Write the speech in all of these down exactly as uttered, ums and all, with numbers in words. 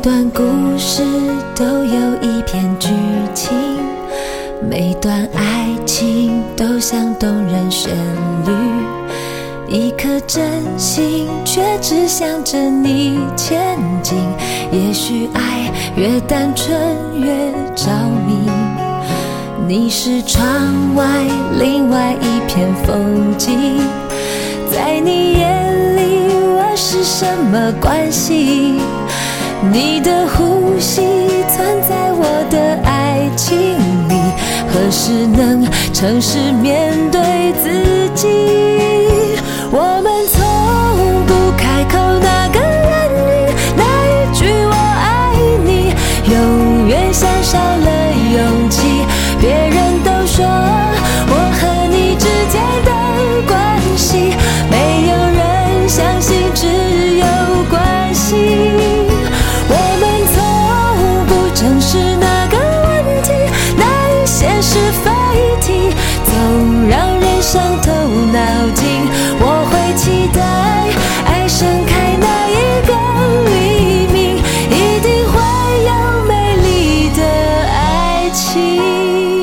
段故事都有一篇剧情，每段爱情都像动人旋律，一颗真心却只想着你前进。也许爱越单纯越着迷，你是窗外另外一片风景，在你眼里我是什么关系？你的呼吸存在我的爱情里，何时能诚实面对自己？我们从不开口那个原因，那一句我爱你永远像少了勇气。别人都说我和你之间的关系，没有人相信只有关系。我们从不正视那个问题，那一些是非题，总让人伤透脑筋。我会期待爱盛开那一个黎明，一定会有美丽的爱情。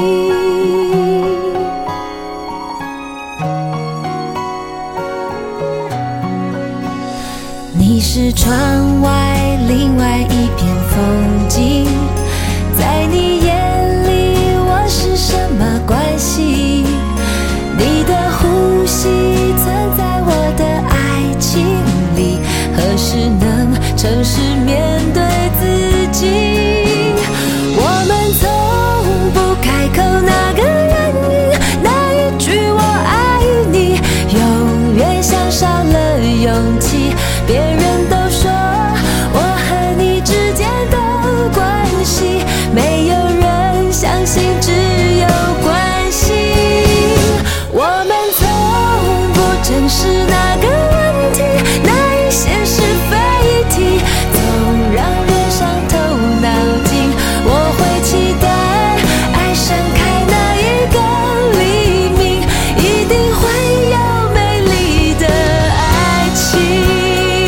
你是窗外另外一片风景，在你眼里我是什么关系？你的呼吸存在我的爱情里，何时能诚实面对自己？我们从不开口那个原因，那一句我爱你永远像少了勇气。别人都说我和你之间的关系，没有人相信只有关系。我们从不正视那个问题，那一些是非题，总让人伤透脑筋。我会期待爱盛开那一个黎明，一定会有美丽的爱情。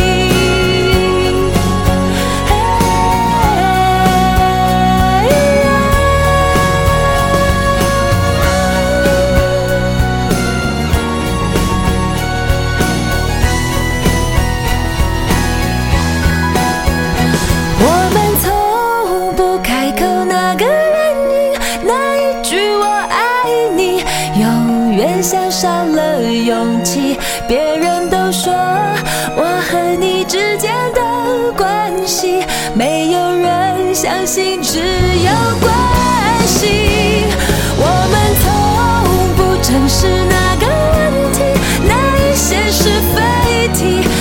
像少了勇气，别人都说我和你之间的关系，没有人相信只有关系。我们从不正视那个问题，那一些是非题，